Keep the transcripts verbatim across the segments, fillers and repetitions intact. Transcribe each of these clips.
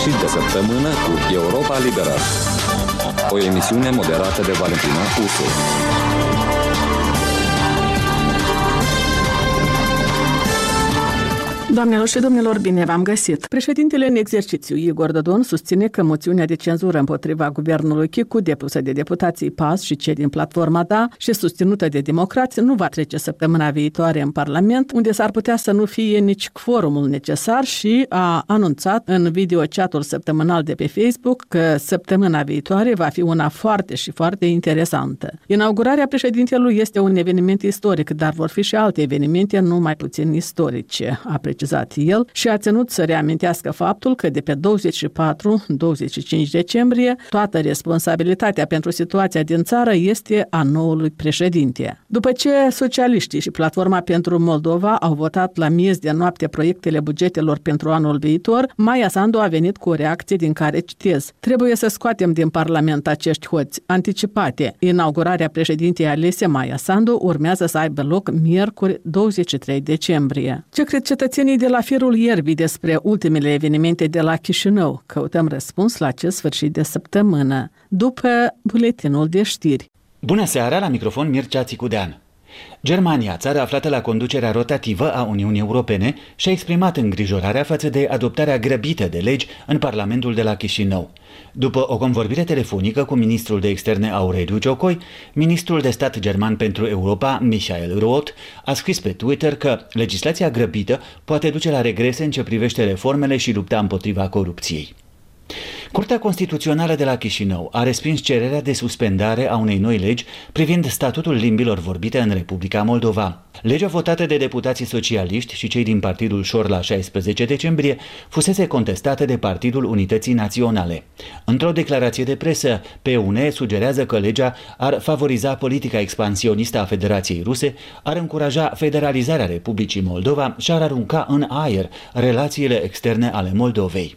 sfârșit de săptămână cu Europa Liberă, o emisiune moderată de Valentina Usu. Doamnelor și domnilor, bine v-am găsit. Președintele în exercițiu, Igor Dodon, susține că moțiunea de cenzură împotriva guvernului Chicu, depusă de deputații P A S și cei din platforma D A și susținută de democrați, nu va trece săptămâna viitoare în Parlament, unde s-ar putea să nu fie nici quorumul necesar, și a anunțat în videochatul săptămânal de pe Facebook că săptămâna viitoare va fi una foarte și foarte interesantă. Inaugurarea președintelui este un eveniment istoric, dar vor fi și alte evenimente nu mai puțin istorice, a precizat el, și a ținut să reamintească faptul că de pe douăzeci și patru - douăzeci și cinci decembrie toată responsabilitatea pentru situația din țară este a noului președinte. După ce socialiștii și Platforma pentru Moldova au votat la miez de noapte proiectele bugetelor pentru anul viitor, Maia Sandu a venit cu o reacție din care citez: "Trebuie să scoatem din Parlament acești hoți anticipate. Inaugurarea președintei alese, Maia Sandu, urmează să aibă loc miercuri douăzeci și trei decembrie. Ce cred cetățenii de la firul ierbii despre ultimele evenimente de la Chișinău? Căutăm răspuns la acest sfârșit de săptămână, după buletinul de știri. Bună seara, la microfon Mircea Țicudean. Germania, țară aflată la conducerea rotativă a Uniunii Europene, și-a exprimat îngrijorarea față de adoptarea grăbită de legi în Parlamentul de la Chișinău. După o convorbire telefonică cu ministrul de externe Aureliu Ciocoi, ministrul de stat german pentru Europa, Michael Roth, a scris pe Twitter că legislația grăbită poate duce la regrese în ce privește reformele și lupta împotriva corupției. Curtea Constituțională de la Chișinău a respins cererea de suspendare a unei noi legi privind statutul limbilor vorbite în Republica Moldova. Legea votată de deputații socialiști și cei din Partidul Șor la șaisprezece decembrie fusese contestată de Partidul Unității Naționale. Într-o declarație de presă, P U N sugerează că legea ar favoriza politica expansionistă a Federației Ruse, ar încuraja federalizarea Republicii Moldova și ar arunca în aer relațiile externe ale Moldovei.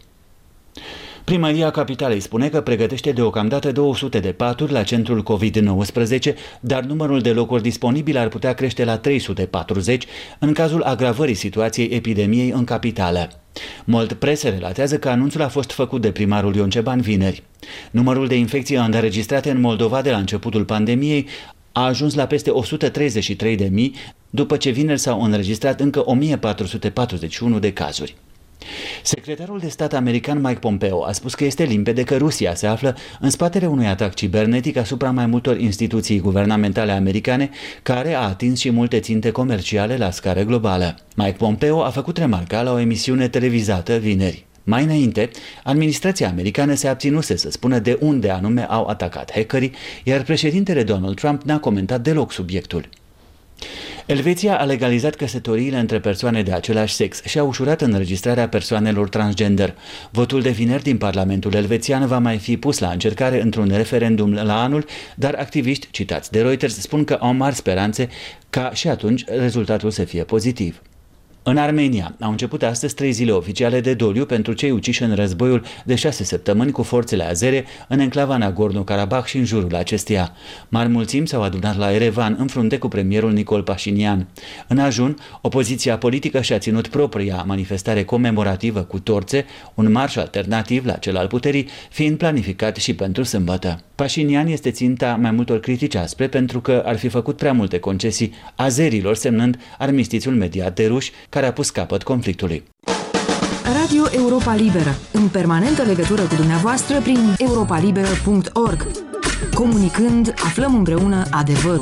Primăria Capitalei spune că pregătește deocamdată două sute de paturi la centrul covid nouăsprezece, dar numărul de locuri disponibile ar putea crește la trei sute patruzeci în cazul agravării situației epidemiei în capitală. Mold Press relatează că anunțul a fost făcut de primarul Ion Ceban vineri. Numărul de infecții înregistrate în Moldova de la începutul pandemiei a ajuns la peste o sută treizeci și trei de mii, după ce vineri s-au înregistrat încă o mie patru sute patruzeci și unu de cazuri. Secretarul de stat american Mike Pompeo a spus că este limpede că Rusia se află în spatele unui atac cibernetic asupra mai multor instituții guvernamentale americane, care a atins și multe ținte comerciale la scară globală. Mike Pompeo a făcut remarca la o emisiune televizată vineri. Mai înainte, administrația americană se abținuse să spună de unde anume au atacat hackerii, iar președintele Donald Trump n-a comentat deloc subiectul. Elveția a legalizat căsătoriile între persoane de același sex și a ușurat înregistrarea persoanelor transgender. Votul de vineri din Parlamentul elvețian va mai fi pus la încercare într-un referendum la anul, dar activiști citați de Reuters spun că au mari speranțe ca și atunci rezultatul să fie pozitiv. În Armenia au început astăzi trei zile oficiale de doliu pentru cei uciși în războiul de șase săptămâni cu forțele azere în enclava Nagorno-Karabakh și în jurul acesteia. Mari mulțimi s-au adunat la Erevan în frunte cu premierul Nicol Pașinian. În ajun, opoziția politică și-a ținut propria manifestare comemorativă cu torțe, un marș alternativ la cel al puterii fiind planificat și pentru sâmbătă. Pașinian este ținta mai multor critici aspre pentru că ar fi făcut prea multe concesii azerilor, semnând armistițiul mediat de ruși, care a pus capăt conflictului. Radio Europa Liberă, în permanentă legătură cu dumneavoastră prin europa liberă punct org. Comunicând, aflăm împreună adevărul.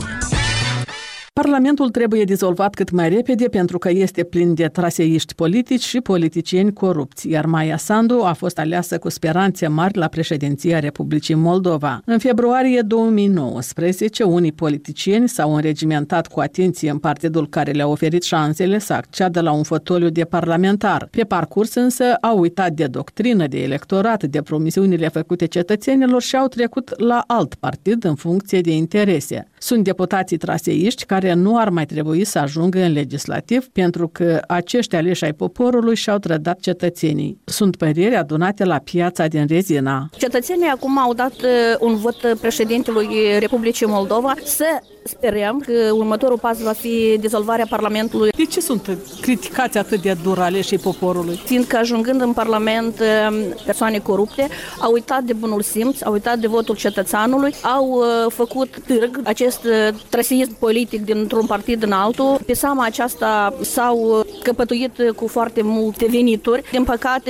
Parlamentul trebuie dizolvat cât mai repede pentru că este plin de traseiști politici și politicieni corupți, iar Maia Sandu a fost aleasă cu speranțe mari la președinția Republicii Moldova. În februarie două mii nouăsprezece, unii politicieni s-au înregimentat cu atenție în partidul care le-a oferit șansele să acceadă la un fotoliu de parlamentar. Pe parcurs însă au uitat de doctrină, de electorat, de promisiunile făcute cetățenilor și au trecut la alt partid în funcție de interese. Sunt deputații traseiști care nu ar mai trebui să ajungă în legislativ pentru că acești aleși ai poporului și-au trădat cetățenii. Sunt păreri adunate la piața din Rezina. Cetățenii acum au dat un vot președintelui Republicii Moldova să sperăm că următorul pas va fi dizolvarea Parlamentului. De ce sunt criticați atât de dur aleșii poporului? Fiindcă ajungând în Parlament persoane corupte, au uitat de bunul simț, au uitat de votul cetățeanului, au făcut târg acest trăseism politic dintr-un partid în altul. Pe seama aceasta s-au căpătuit cu foarte multe venituri. Din păcate,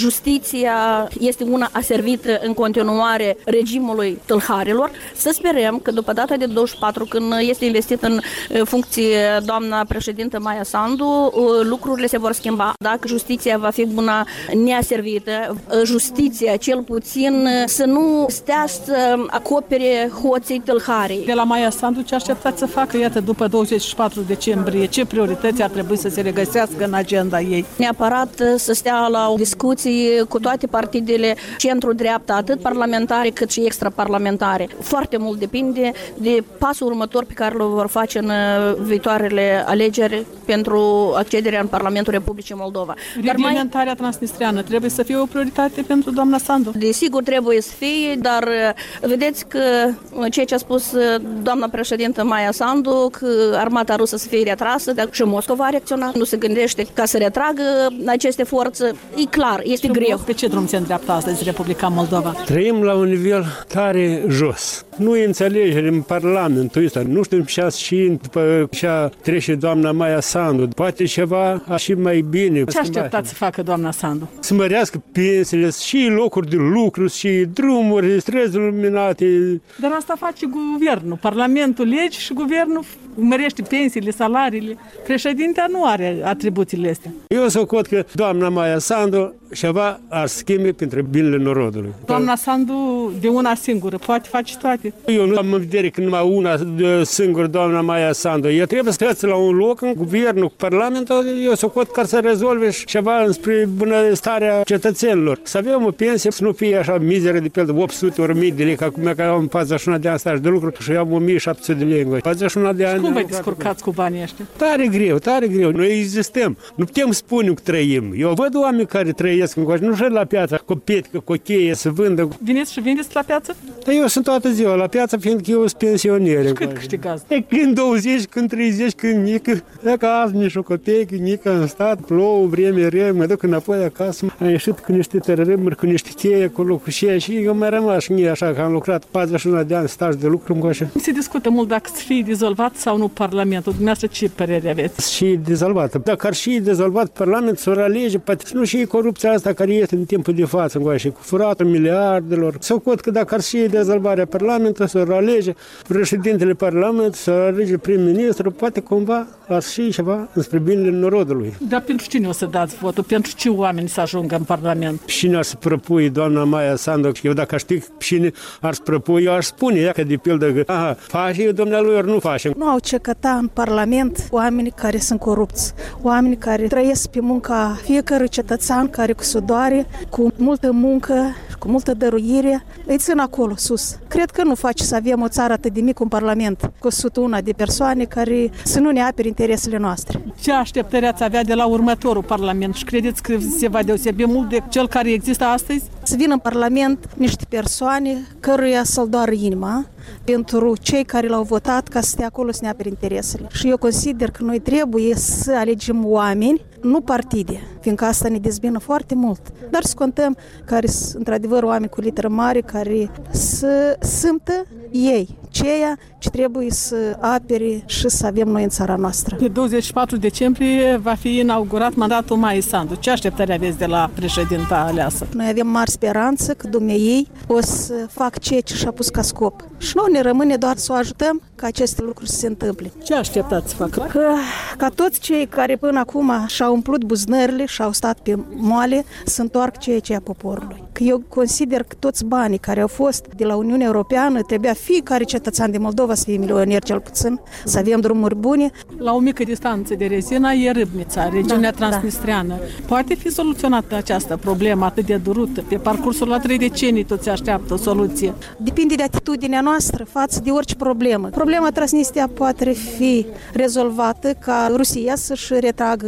justiția este una aservită în continuare regimului tâlharilor. Să sperăm că după data de douăzeci și patru, când este investit în funcție doamna președintă Maia Sandu, lucrurile se vor schimba. Dacă justiția va fi una neaservită, justiția cel puțin să nu stea să acopere hoții tâlharii. De la Maia Sandu ce așteptați să facă, iată, după douăzeci și patru decembrie, ce priorități ar trebui să se regăsească în agenda ei? Neapărat să stea la discuții cu toate partidele centru-dreapta, atât parlamentare cât și extraparlamentare. Foarte mult depinde de pasul următor pe care îl vor face în viitoarele alegeri pentru accederea în Parlamentul Republicii Moldova. Reglementarea mai... transnistreană trebuie să fie o prioritate pentru doamna Sandu? Desigur trebuie să fie, dar vedeți că ceea ce a spus doamna președintă Maia Sandu, că armata rusă să fie retrasă, dar și Moscova a reacționat, nu se gândește ca să retragă aceste forțe. E clar, este greu. Pe ce drum se îndreaptă astăzi Republica Moldova? Trăim la un nivel tare jos. Nu e înțelegere în Parlamentul ăsta. Nu știu și după ce trece doamna Maia Sandu. Poate ceva și mai bine. Ce așteptați să facă doamna Sandu? Să mărească pensiile, și locuri de lucru, și drumuri, străzi luminate. Dar asta face guvernul. Parlamentul legi și guvernul mărește pensiile, salariile. Președintea nu are atribuțiile astea. Eu socot că doamna Maia Sandu ceva ar schimbe pentru binele norodului. Doamna Sandu de una singură poate face toate. Eu nu am în vedere că numai una singură, doamna Maia Sandu. Eu trebuie să stați la un loc în guvernul, cu parlamentul, eu socot ca să rezolve ceva înspre bunăstarea cetățenilor. Să avem o pensie, să nu fie așa mizeră de pe opt sute ori mii de lei, ca cum eu am patruzeci și unu de ani staj de lucru și eu am o mie șapte sute de lei. patruzeci și unu de ani. Cum vă descurcați cu banii ăștia? Tare greu, tare greu. Noi existăm. Nu putem spune că trăim. Eu văd oameni care trăiesc încoace, nu știu la piață, cu petcă, cu cheie, să vândă. Veniți și vindeți la piață? Dar eu sunt toată ziua la piață, fiindcă eu sunt pensioner. Și cât câștigați? Când douăzeci, când treizeci, când nică. Dacă azi nici o copeică, nică în stat, plouă, vreme, re, mă duc înapoi acasă. Am ieșit cu niște tărâmuri, cu niște cheie, cu lucru și și eu mai rămas și mie așa, că am lucrat patruzeci și unu de ani staj de lucru încoace. Se discută mult dacă să fie dizolvat sau nu Parlamentul. Dumneavoastră ce părere aveți? Și dizolvat. Dacă ar și dizolvat Parlamentul, s-or alege, poate nu și corupția asta care este în timpul de față, încoace, cu furatul miliardelor. Sau cot că dacă ar și dizolvarea Parlamentului, s-or alege președintele Parlamentului, s-or alege prim-ministru, poate cumva ar și ceva înspre binele norodului. Dar pentru cine o să dați votul? Pentru ce oameni să ajungă în Parlament? Cine ar să propui doamna Maia Sandu? Eu dacă știu cine ar să propui, eu aș spune ea că de pildă că aha, face eu dumnealui ori nu face. Nu au ce căta în Parlament oameni care sunt corupți, oameni care trăiesc pe munca fiecărui cetățean care cu sudoare, cu multă muncă, cu multă dăruire, îi țin acolo sus. Cred că nu face să avem o țară atât de mică, un Parlament cu o sută unu de persoane care să nu ne apere interesele noastre. Ce așteptări ați avea de la următorul Parlament și credeți că se va deosebi mult de cel care există astăzi? Să vină în Parlament niște persoane căruia să-l doară inima pentru cei care l-au votat ca să stea acolo să ne apere interesele. Și eu consider că noi trebuie să alegem oameni, nu partide, fiindcă asta ne dezbină foarte mult. Dar să contăm care sunt într-adevăr oameni cu literă mare care să simtă ei ceea ce trebuie să apere și să avem noi în țara noastră. Pe douăzeci și patru decembrie va fi inaugurat mandatul Maiei Sandu. Ce așteptări aveți de la președinta aleasă? Noi avem mari speranță că dumneiei o să fac ceea ce și-a pus ca scop. Și noi ne rămâne doar să o ajutăm ca aceste lucruri să se întâmple. Ce așteptați să facă? Că, ca toți cei care până acum și-au umplut buzunările și au stat pe moale să întoarcă ceea ce e a poporului. Că eu consider că toți banii care au fost de la Uniunea Europeană trebuia fiecare cetățean de Moldova să fie milionier cel puțin, să avem drumuri bune. La o mică distanță de Rezina e Râbnița, regiunea da, transnistreană. Da. Poate fi soluționată această problemă atât de durută? Pe parcursul la trei decenii toți așteaptă o soluție. Depinde de atitudinea noastră față de orice problemă. Problema Transnistria poate fi rezolvată ca Rusia să-și retragă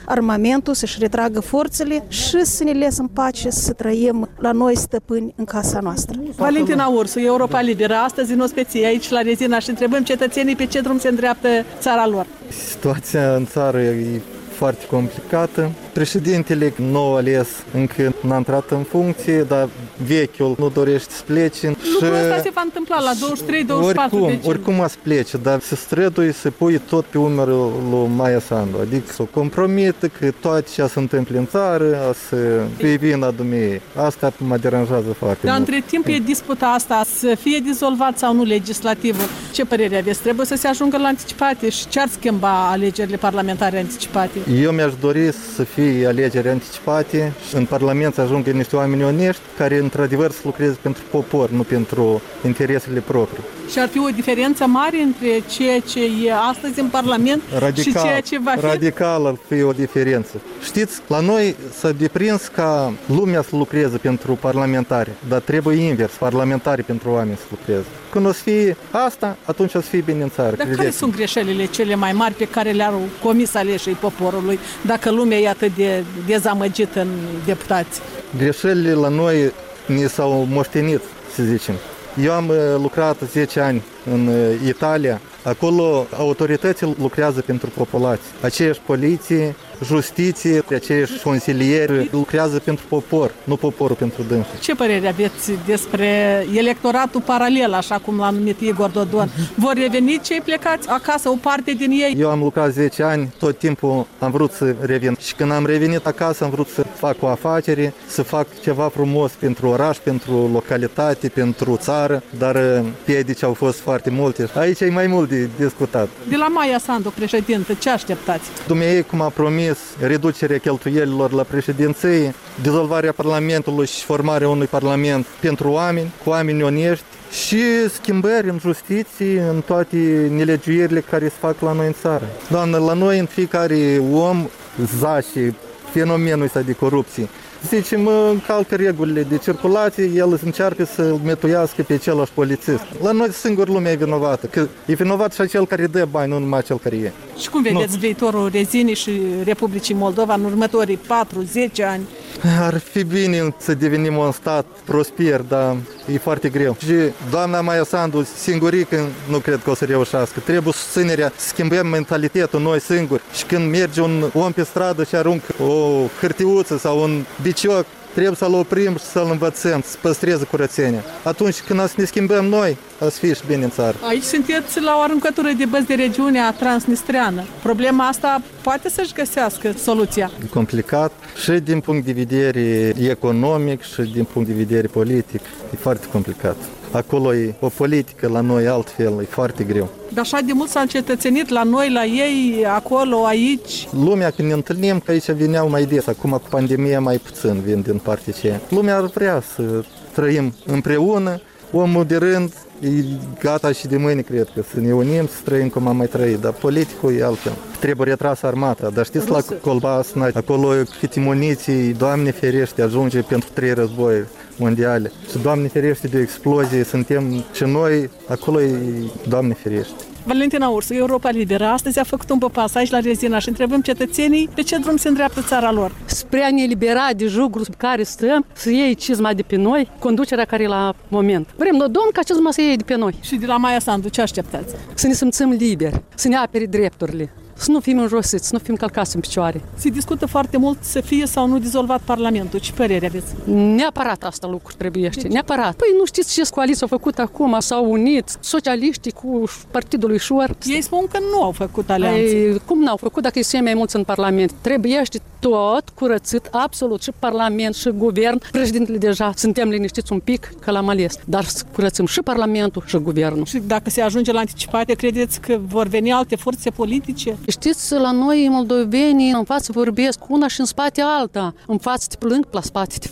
armamentul, să-și retragă forțele și să ne lăsăm în pace să trăim la noi stăpâni în casa noastră. Valentina Ursu, Europa Liberă, astăzi în ospeție aici la Rezina și întrebăm cetățenii pe ce drum se îndreaptă țara lor. Situația în țară e foarte complicată. Președintele nou ales încă n-a intrat în funcție, dar vechiul nu dorește să plece. Lucrul ăsta se va întâmpla la douăzeci și trei douăzeci și patru oricum, decembrie. oricum a să plece, dar se străduie să pui tot pe umărul lui Maia Sandu, adică să o compromită că toate ce se întâmplă în țară a să fie vina dumneavoastră. Asta mă deranjează foarte Dar mult. între timp e disputa asta să fie dizolvat sau nu legislativul. Ce părere aveți? Trebuie să se ajungă la anticipate și ce ar schimba alegerile parlamentare anticipate? Eu mi-aș dori să fie alegeri anticipate și în Parlament să ajungă niște oameni onești care într-adevăr să lucreze pentru popor, nu pentru interesele proprii. Și ar fi o diferență mare între ceea ce e astăzi în Parlament Radical, și ceea ce va fi? Radical ar fi o diferență. Știți, la noi s-a deprins ca lumea să lucreze pentru parlamentari, dar trebuie invers, parlamentari pentru oameni să lucreze. Când o să fie asta, atunci o să fie bine în țară. Dar care sunt greșelile cele mai mari pe care le-au comis aleșii poporului, dacă lumea e atât de dezamăgită în deputați? Greșelile la noi ne s-au moștenit, să zicem. Eu am lucrat zece ani în Italia. Acolo autoritățile lucrează pentru populație. Aceeași poliție, justiție, aceiași consilieri lucrează pentru popor, nu poporul pentru dânsul. Ce părere aveți despre electoratul paralel, așa cum l-a numit Igor Dodon? Vor reveni cei plecați acasă, o parte din ei? Eu am lucrat zece ani, tot timpul am vrut să revin. Și când am revenit acasă, am vrut să fac o afacere, să fac ceva frumos pentru oraș, pentru localitate, pentru țară, dar piedici au fost foarte multe. Aici e mai mult de discutat. De la Maia Sandu, președintă, ce așteptați? Dumnezeu, cum a promis, reducerea cheltuielilor la președinție, dizolvarea Parlamentului și formarea unui Parlament pentru oameni, cu oameni onești și schimbări în justiție, în toate nelegiuirile care se fac la noi în țară. Doamnă, la noi în fiecare om zace fenomenul ăsta de corupție. Zicem, încalcă regulile de circulație, el încearcă să-l metuiască pe același polițist. La noi singur lumea e vinovată, că e vinovat și acel care dă bani, nu numai cel care e. Și cum vedeți nu. viitorul Rezinii și Republicii Moldova în următorii patru zece ani? Ar fi bine să devenim un stat prosper, dar e foarte greu. Și doamna Maia Sandu, singurică, nu cred că o să reușească. Trebuie susținerea, să schimbăm mentalitatea noi singuri. Și când merge un om pe stradă și aruncă o hârtiuță sau un bicioc, trebuie să-l oprim și să-l învățăm, să păstreze curățenia. Atunci când o să ne schimbăm noi, o să fie și bine în țară. Aici sunteți la o aruncătură de băți de regiunea transnistreană. Problema asta poate să-și găsească soluția. E complicat și din punct de vedere economic și din punct de vedere politic. E foarte complicat. Acolo e o politică, la noi altfel, e foarte greu. Dar așa de mult s-a încetățenit la noi, la ei, acolo, aici? Lumea, când ne întâlnim, că aici vineau mai des, acum cu pandemia mai puțin vin din partea aceea. Lumea ar vrea să trăim împreună, omul de rând e gata și de mâine, cred că, să ne unim, să trăim cum am mai trăit, dar politicul e altfel. Trebuie retrasă armata, dar știți, la Colbasna, acolo câte muniții, Doamne ferește, ajunge pentru trei război mondiale. Și Doamne ferește de explozie, suntem și noi, acolo e Doamne ferește. Valentina Ursu, Europa Liberă, astăzi a făcut un pas aici la Rezina și întrebăm cetățenii pe ce drum se îndreaptă țara lor. Spre a ne elibera de jugul sub care stăm, să iei cizma de pe noi, conducerea care e la moment. Vrem, Dodon, ca cizma să iei de pe noi. Și de la Maia Sandu, ce așteptați? Să ne simțim liberi, să ne apere drepturile. Să nu fim înjosiți, să nu fim calcați în picioare. Se discută foarte mult să fie sau nu dizolvat Parlamentul. Ce părere aveți? Neapărat asta lucru trebuiește, neapărat. Păi nu știți ce coaliție au făcut acum? S-au unit socialiștii cu partidul lui Șor. Ei spun că nu au făcut alianțe. Ei, cum n-au făcut dacă e mai mulți în Parlament? Trebuiește tot curățit, absolut, și Parlament, și Guvern. Președintele deja suntem liniștiți un pic că l-am ales, dar să curățim și Parlamentul și Guvernul. Și dacă se ajunge la anticipate, credeți că vor veni alte forțe politice? Știți, la noi, moldovenii, în față vorbesc una și în spate alta. În față te plâng, la spate te frig.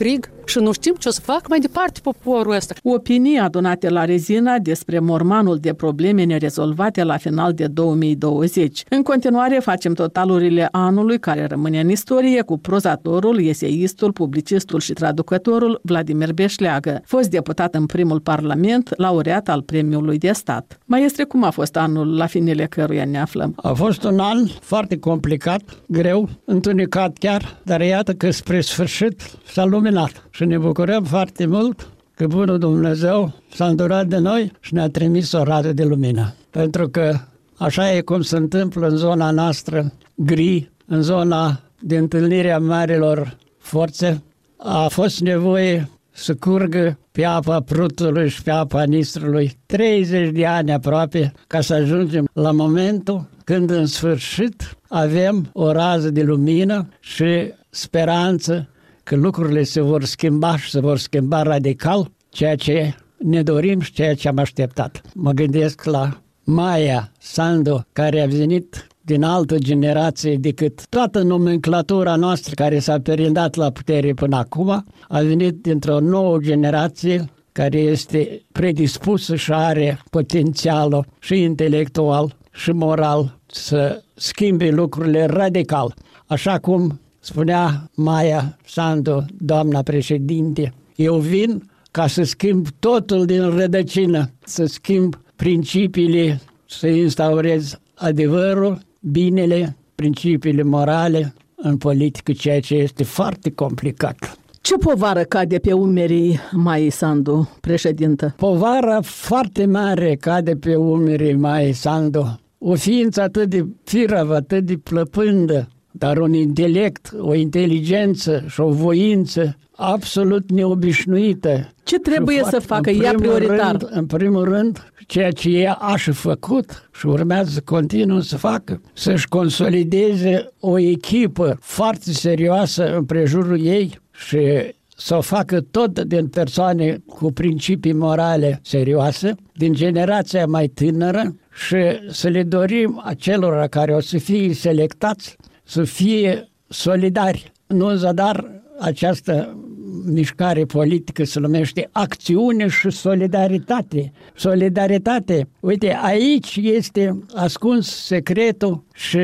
și nu știm ce o să facă mai departe poporul ăsta. Opinii adunate la Rezina despre mormanul de probleme nerezolvate la final de două mii douăzeci. În continuare facem totalurile anului care rămâne în istorie cu prozatorul, eseistul, publicistul și traducătorul Vladimir Beșleagă, fost deputat în primul parlament, laureat al premiului de stat. Maestre, cum a fost anul la finele căruia ne aflăm? A fost un an foarte complicat, greu, întunecat chiar, dar iată că spre sfârșit s-a luminat și ne bucurăm foarte mult că bunul Dumnezeu s-a îndurat de noi și ne-a trimis o rază de lumină. Pentru că așa e cum se întâmplă în zona noastră gri, în zona de întâlnirea marilor forțe, a fost nevoie să curgă pe apa Prutului și pe apa Nistrului treizeci de ani aproape ca să ajungem la momentul când în sfârșit avem o rază de lumină și speranță că lucrurile se vor schimba și se vor schimba radical, ceea ce ne dorim și ceea ce am așteptat. Mă gândesc la Maia Sandu, care a venit din altă generație decât toată nomenclatura noastră care s-a perindat la putere până acum, a venit dintr-o nouă generație care este predispusă și are potențialul și intelectual și moral să schimbe lucrurile radical. Așa cum spunea Maia Sandu, doamna președinte, eu vin ca să schimb totul din rădăcină, să schimb principiile, să instaurez adevărul, binele, principiile morale în politică, ceea ce este foarte complicat. Ce povară cade pe umerii Maii Sandu, președintă? Povara foarte mare cade pe umerii Maii Sandu. O ființă atât de firavă, atât de plăpândă, dar un intelect, o inteligență și o voință absolut neobișnuită. Ce trebuie să facă ea prioritar? Rând, în primul rând, ceea ce ea a și făcut și urmează să continue să facă, să-și consolideze o echipă foarte serioasă în prejurul ei și să o facă tot din persoane cu principii morale serioase, din generația mai tânără și să le dorim acelora care o să fie selectați să fie solidari. Nu în zadar această mișcare politică se numește acțiune și solidaritate. Solidaritate, uite, aici este ascuns secretul și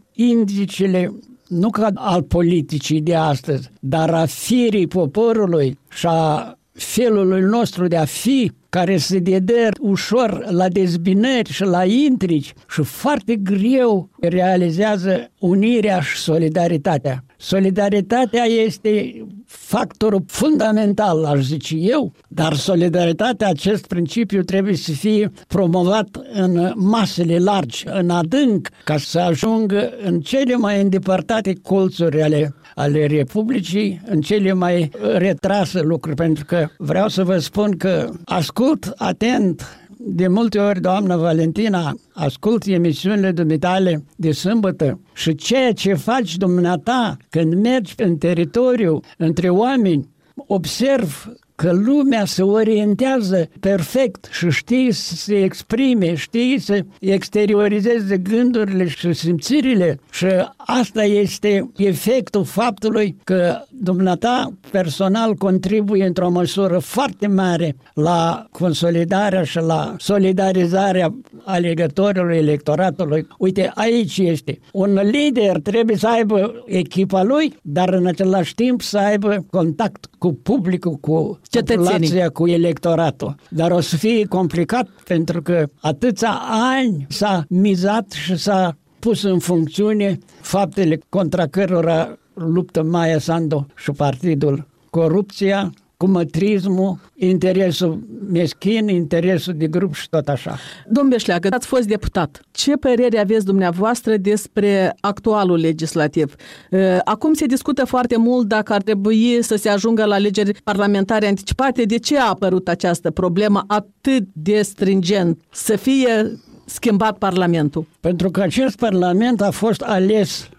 indicele nu ca al politicii de astăzi, dar a firii poporului și a felului nostru de a fi, care se dedă ușor la dezbinări și la intrigi și foarte greu realizează unirea și solidaritatea. Solidaritatea este factorul fundamental, aș zice eu, dar solidaritatea, acest principiu trebuie să fie promovat în masele largi, în adânc, ca să ajungă în cele mai îndepărtate colțuri ale, ale Republicii, în cele mai retrase lucruri, pentru că vreau să vă spun că ascult atent. De multe ori, doamna Valentina, ascult emisiunile dumitale de sâmbătă și ceea ce faci dumneata când mergi în teritoriu, între oameni, observ că lumea se orientează perfect și știe să se exprime, știe să exteriorizeze gândurile și simțirile și asta este efectul faptului că dumneata personal contribuie într-o măsură foarte mare la consolidarea și la solidarizarea alegătorilor, electoratului. Uite, aici este. Un lider trebuie să aibă echipa lui, dar în același timp să aibă contact cu publicul, cu populația, cu electoratul. Dar o să fie complicat pentru că atâția ani s-a mizat și s-a pus în funcțiune faptele contra cărora luptă Maia Sandu și partidul. Corupția, cumătrismul, interesul meschin, interesul de grup și tot așa. Domn Beșleagă, ați fost deputat. Ce părere aveți dumneavoastră despre actualul legislativ? Acum se discută foarte mult dacă ar trebui să se ajungă la alegeri parlamentare anticipate. De ce a apărut această problemă atât de stringent să fie schimbat Parlamentul? Pentru că acest Parlament a fost ales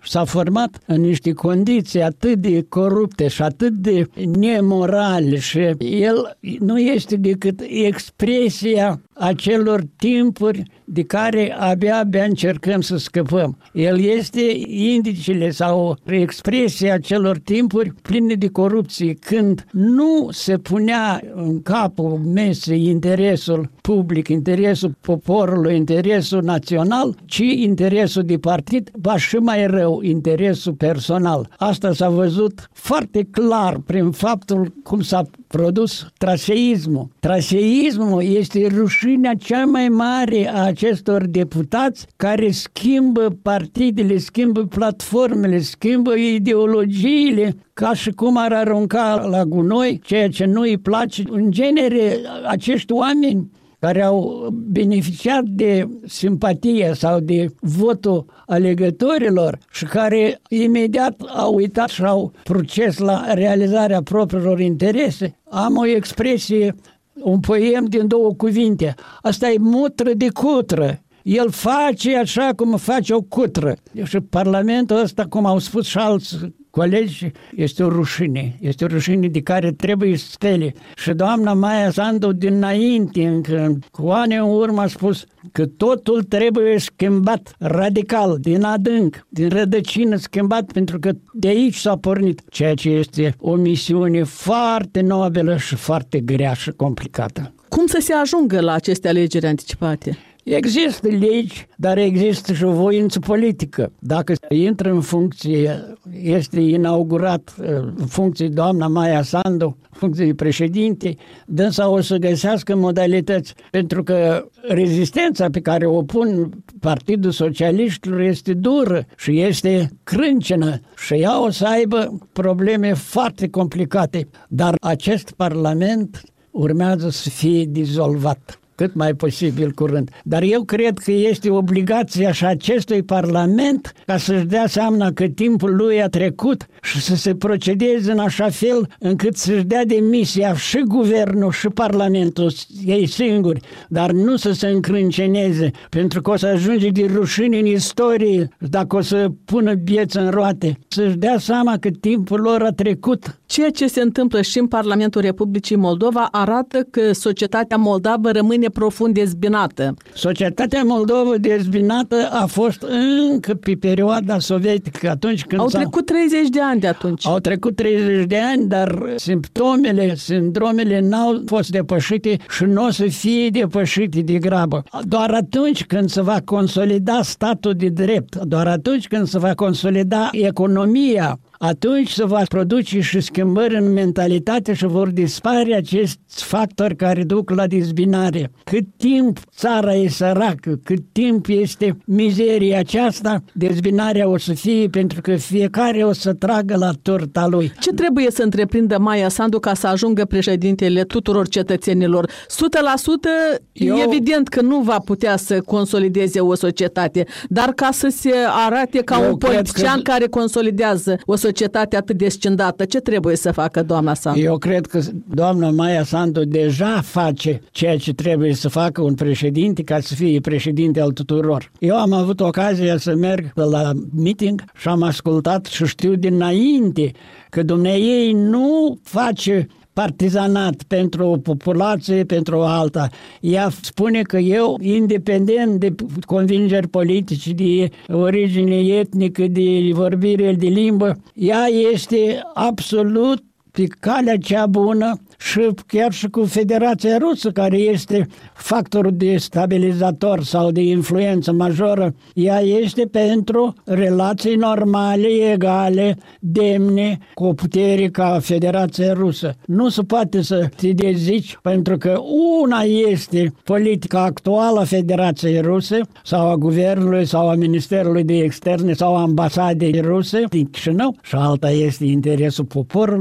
s-a format în niște condiții atât de corupte și atât de nemorale și el nu este decât expresia acelor timpuri de care abia-abia încercăm să scăpăm. El este indicele sau expresia acelor timpuri pline de corupție, când nu se punea în capul mesei interesul public, interesul poporului, interesul național, ci interesul de partid, ba și mai rău, interesul personal. Asta s-a văzut foarte clar prin faptul cum s-a produs traseismul. Traseismul este rușinea cea mai mare a acestor deputați care schimbă partidele, schimbă platformele, schimbă ideologiile, ca și cum ar arunca la gunoi ceea ce nu îi place. În genere, acești oameni care au beneficiat de simpatie sau de votul alegătorilor și care imediat au uitat și au proces la realizarea propriilor interese. Am o expresie, un poem din două cuvinte. Asta e mutră de cutră. El face așa cum face o cutră. Și Parlamentul ăsta, cum au spus și alți colegi, este o rușine. Este o rușine de care trebuie stele. Și doamna Maia Sandu dinainte, încă cu ani în urmă, a spus că totul trebuie schimbat radical, din adânc, din rădăcină schimbat, pentru că de aici s-a pornit, ceea ce este o misiune foarte nobilă și foarte grea și complicată. Cum să se ajungă la aceste alegeri anticipate? Există legi, dar există și o voință politică. Dacă intră în funcție, este inaugurat în funcție doamna Maia Sandu, funcție de președinte, dânsa o să găsească modalități, pentru că rezistența pe care o pun Partidul Socialiștilor este dură și este crâncenă și ea o să aibă probleme foarte complicate. Dar acest Parlament urmează să fie dizolvat cât mai posibil curând. Dar eu cred că este obligația și acestui Parlament ca să-și dea seama că timpul lui a trecut și să se procedeze în așa fel încât să-și dea demisia și guvernul și Parlamentul ei singuri, dar nu să se încrânceneze, pentru că o să ajunge de rușine în istorie dacă o să pună bieță în roate. Să-și dea seama că timpul lor a trecut. Ceea ce se întâmplă și în Parlamentul Republicii Moldova arată că societatea moldavă rămâne profund dezbinată. Societatea moldovă dezbinată a fost încă pe perioada sovietică, atunci când Au trecut treizeci de ani de atunci. Au trecut treizeci de ani, dar simptomele, sindromele n-au fost depășite și nu o să fie depășite de grabă. Doar atunci când se va consolida statul de drept, doar atunci când se va consolida economia, atunci se va produce și schimbări în mentalitate și vor dispare acești factori care duc la dezbinare. Cât timp țara e săracă, cât timp este mizeria aceasta, dezbinarea o să fie, pentru că fiecare o să tragă la torta lui. Ce trebuie să întreprindă Maia Sandu ca să ajungă președintele tuturor cetățenilor? o sută la sută Eu... evident că nu va putea să consolideze o societate, dar ca să se arate ca Eu un politician că... care consolidează o societate atât de scindată, ce trebuie să facă doamna Sandu? Eu cred că doamna Maia Sandu deja face ceea ce trebuie să facă un președinte ca să fie președinte al tuturor. Eu am avut ocazia să merg la meeting și am ascultat și știu dinainte că dumneaei nu face partizanat pentru o populație, pentru o alta. Ea spune că eu, independent de convingeri politice, de origine etnică, de vorbire de limbă, ea este absolut pe calea cea bună și chiar și cu Federația Rusă, care este factorul de stabilizator sau de influență majoră, ea este pentru relații normale, egale, demne, cu o putere ca Federația Rusă. Nu se poate să te dezici, pentru că una este politica actuală a Federației Ruse sau a Guvernului sau a Ministerului de Externe sau a Ambasadei Ruse din Chișinău și alta este interesul poporului rus.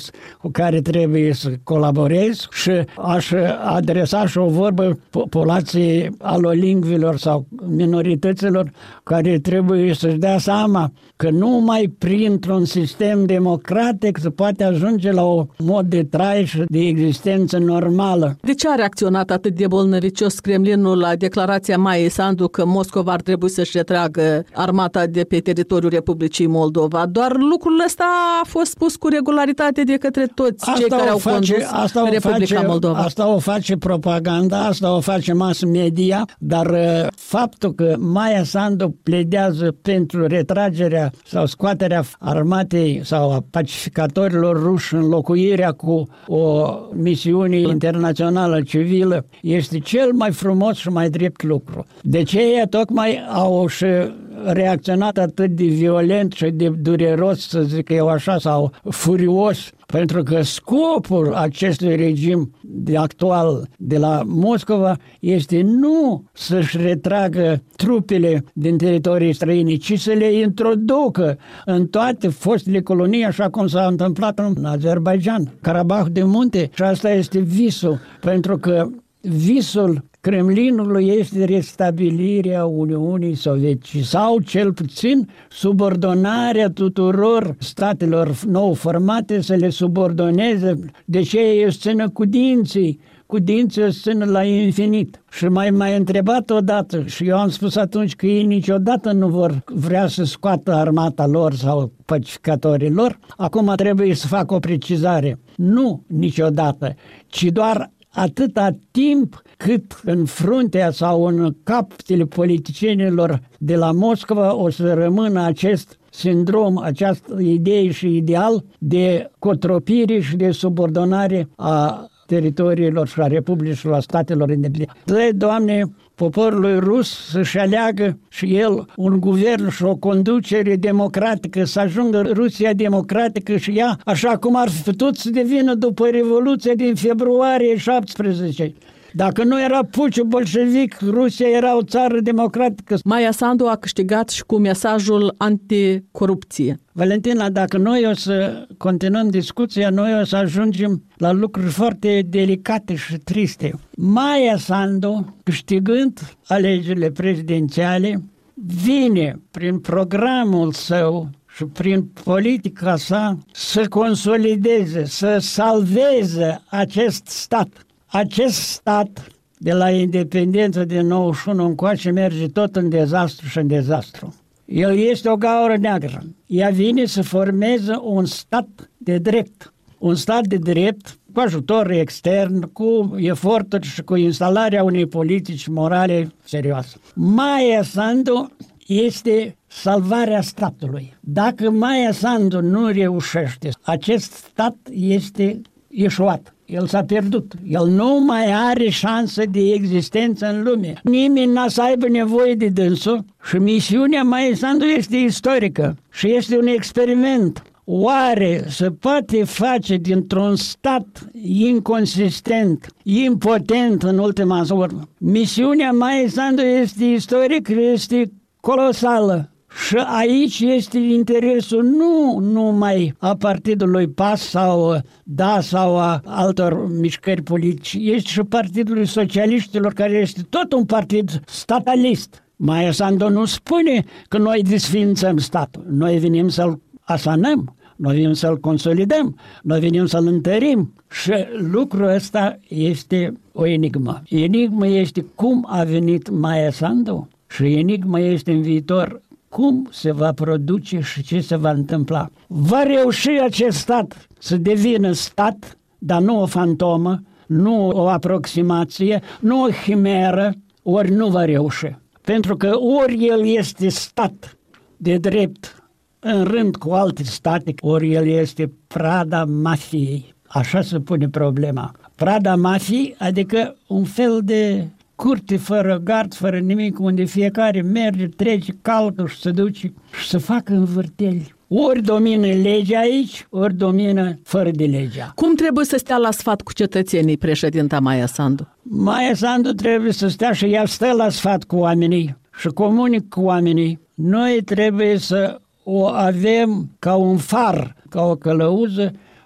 serios cu care trebuie să colaborezi și aș adresa și o vorbă populației alolingvilor sau minorităților care trebuie să-și dea seama că numai printr-un sistem democratic se poate ajunge la un mod de trai și de existență normală. De ce a reacționat atât de bolnăvicios Kremlinul la declarația Maiei Sandu că Moscova ar trebui să-și retragă armata de pe teritoriul Republicii Moldova? Doar lucrul ăsta a fost spus cu regularitate de către toți asta cei care au face, condus asta Republica face, Moldova. Asta o face propaganda, asta o face mass media, dar uh, faptul că Maia Sandu pledează pentru retragerea sau scoaterea armatei sau a pacificatorilor ruși, înlocuirea cu o misiune internațională civilă, este cel mai frumos și mai drept lucru. De ce ei tocmai au și reacționat atât de violent și de dureros, să zic eu așa, sau furios, pentru că scopul acestui regim de actual de la Moscova este nu să-și retragă trupele din teritorii străine, ci să le introducă în toate fostele colonii, așa cum s-a întâmplat în Azerbaijan, Karabah de Munte. Și asta este visul, pentru că visul Kremlinului este restabilirea Uniunii Sovietice sau cel puțin subordonarea tuturor statelor nou formate, să le subordoneze, deși ei își țină cu dinții, cu dinții își țină la infinit. Și mai mai întrebat odată și eu am spus atunci că ei niciodată nu vor vrea să scoată armata lor sau pacificatorii lor. Acum trebuie să fac o precizare. Nu niciodată, ci doar atâta timp cât în fruntea sau în capetele politicienilor de la Moscova o să rămână acest sindrom, această idee și ideal de cotropire și de subordonare a teritoriilor și a republicilor, a statelor independente. Dă, Doamne, poporului rus să-și aleagă și el un guvern și o conducere democratică, să ajungă Rusia democratică și ea, așa cum ar fi putut să devină după Revoluția din februarie șaptesprezece. Dacă nu era puciul bolșevic, Rusia era o țară democratică. Maia Sandu a câștigat și cu mesajul anticorupție. Valentina, dacă noi o să continuăm discuția, noi o să ajungem la lucruri foarte delicate și triste. Maia Sandu, câștigând alegerile prezidențiale, vine prin programul său și prin politica sa să consolideze, să salveze acest stat. Acest stat, de la independență de nouăzeci și unu încoace, merge tot în dezastru și în dezastru. El este o gaură neagră. Ea vine să formeze un stat de drept. Un stat de drept cu ajutor extern, cu eforturi și cu instalarea unei politici morale serioase. Maia Sandu este salvarea statului. Dacă Maia Sandu nu reușește, acest stat este eșuat. El s-a pierdut. El nu mai are șansă de existență în lume. Nimeni n-a să aibă nevoie de dânsul și misiunea Maiei Sandu este istorică și este un experiment. Oare se poate face dintr-un stat inconsistent, impotent în ultima urmă? Misiunea Maiei Sandu este istorică, este colosală. Și aici este interesul nu numai a partidului P A S sau D A sau a altor mișcări politice, este și partidului socialiștilor, care este tot un partid statalist. Maia Sandu nu spune că noi desfințăm statul, noi venim să-l asanăm, noi venim să-l consolidăm, noi venim să-l întărim. Și lucrul ăsta este o enigmă. Enigma este cum a venit Maia Sandu și enigma este în viitor cum se va produce și ce se va întâmpla. Va reuși acest stat să devină stat, dar nu o fantomă, nu o aproximație, nu o chimeră, ori nu va reuși. Pentru că ori el este stat de drept în rând cu alte state, ori el este prada mafiei. Așa se pune problema. Prada mafiei, adică un fel de curte fără gard, fără nimic, unde fiecare merge, trece, calcă și se duce și se facă învârteli. Ori domină legea aici, ori domină fără de legea. Cum trebuie să stea la sfat cu cetățenii președinta Maia Sandu? Maia Sandu trebuie să stea și ea stă la sfat cu oamenii și comunic cu oamenii. Noi trebuie să o avem ca un far, ca o călăuză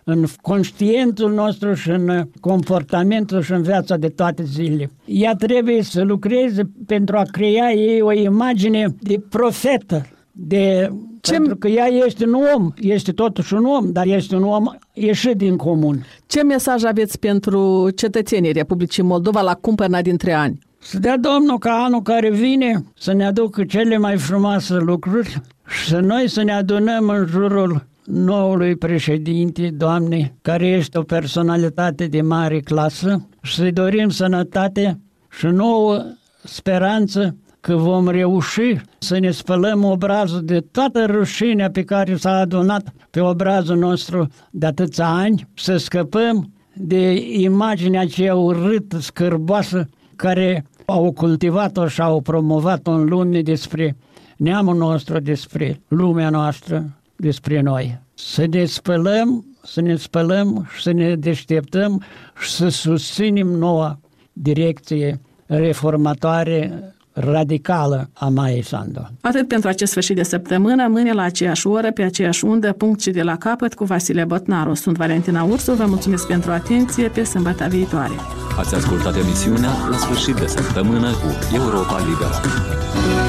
în conștientul nostru și în comportamentul și în viața de toate zilele. Ea trebuie să lucreze pentru a crea ei o imagine de profetă, de... Ce... Pentru că ea este un om, este totuși un om, dar este un om ieșit din comun. Ce mesaj aveți pentru cetățenii Republicii Moldova la cumpăna dintre ani? Să dea Domnul ca anul care vine să ne aducă cele mai frumoase lucruri și să noi să ne adunăm în jurul noului președinte, Doamne, care este o personalitate de mare clasă, și să-i dorim sănătate și nouă speranță că vom reuși să ne spălăm obrazul de toată rușinea pe care s-a adunat pe obrazul nostru de atâția ani, să scăpăm de imaginea aceea urâtă, scârboasă, care au cultivat-o și au promovat-o în lume despre neamul nostru, despre lumea noastră, despre noi. Să ne spălăm, să ne spălăm și să ne deșteptăm și să susținem noua direcție reformatoare radicală a Maiei Sandu. Atât pentru acest sfârșit de săptămână, mâine la aceeași oră, pe aceeași undă, punct și de la capăt, cu Vasile Botnaru. Sunt Valentina Ursu, vă mulțumesc pentru atenție, pe sâmbătă viitoare. Ați ascultat emisiunea La sfârșit de săptămână cu Europa Liberă.